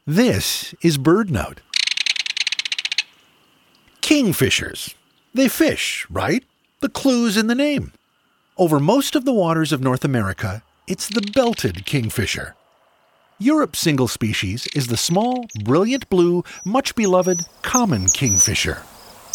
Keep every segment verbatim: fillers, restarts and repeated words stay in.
This is BirdNote. Kingfishers. They fish, right? The clue's in the name. Over most of the waters of North America, it's the belted kingfisher. Europe's single species is the small, brilliant blue, much beloved common kingfisher.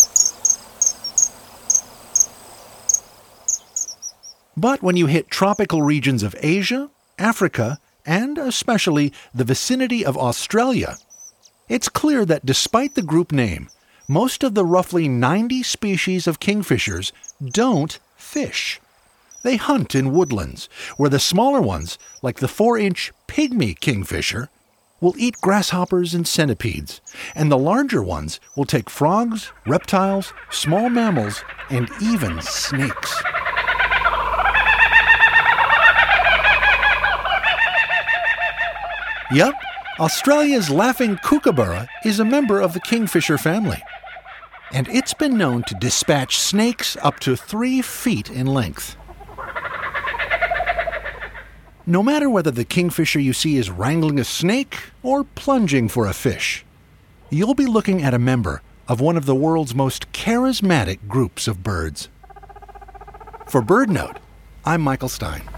But when you hit tropical regions of Asia, Africa, and especially the vicinity of Australia, it's clear that despite the group name, most of the roughly ninety species of kingfishers don't fish. They hunt in woodlands, where the smaller ones, like the four-inch pygmy kingfisher, will eat grasshoppers and centipedes, and the larger ones will take frogs, reptiles, small mammals, and even snakes. Yep, Australia's laughing kookaburra is a member of the kingfisher family. And it's been known to dispatch snakes up to three feet in length. No matter whether the kingfisher you see is wrangling a snake or plunging for a fish, you'll be looking at a member of one of the world's most charismatic groups of birds. For BirdNote, I'm Michael Stein.